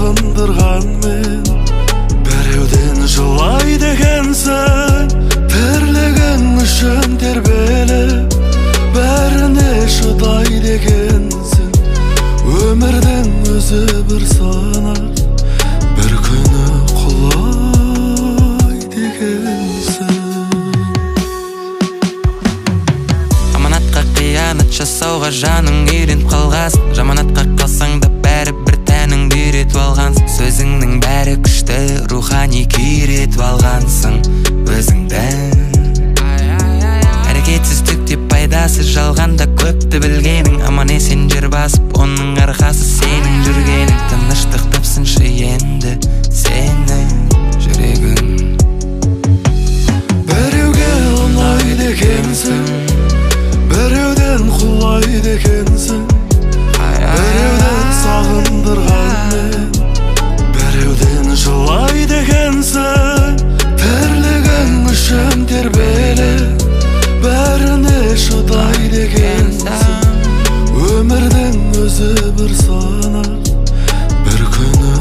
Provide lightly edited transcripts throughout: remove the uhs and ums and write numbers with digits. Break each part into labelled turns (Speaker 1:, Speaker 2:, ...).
Speaker 1: сағындырған мен. Біреуден жылайды екенсің, тірлігің үшін тербеліп, бәріне шыдайды екенсің. Өмірдің өзі бір санар, бір күні құлайды екенсің.
Speaker 2: Аманатқа қиянат жасауға жаның үйреніп қалғансың. Жаманатқа қалсаң да бәрі бір тәніңді үйретіп алғансың. Сөзіңнің бәрі күшті, рухани күйретіп алғансың өзіңді. Әрекетсіздік деп пайдасы, жалғанда көпті білгенің. Аман есен жер басып, оның арқасы сенің жүргенің. Тыныштық тапсыншы енді сенің жүрегің.
Speaker 1: Біреуге ұнайды екенсің, біреуден құлайды екенсің. Біреуден сағындырған мен, біреуден жылайды екенсің. Тірлігің үшін тербеліп, бәріне шыдайды екенсің. Өмірдің өзі бір санар, бір күні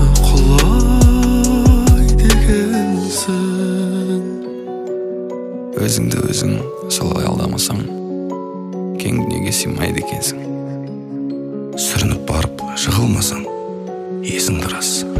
Speaker 1: құлайды екенсің.
Speaker 2: Өзіңді өзің солай алдамасаң, кең дүниеге сыймайды екенсің.
Speaker 1: Сүрініп барып жығылмасаң, есіңді рас.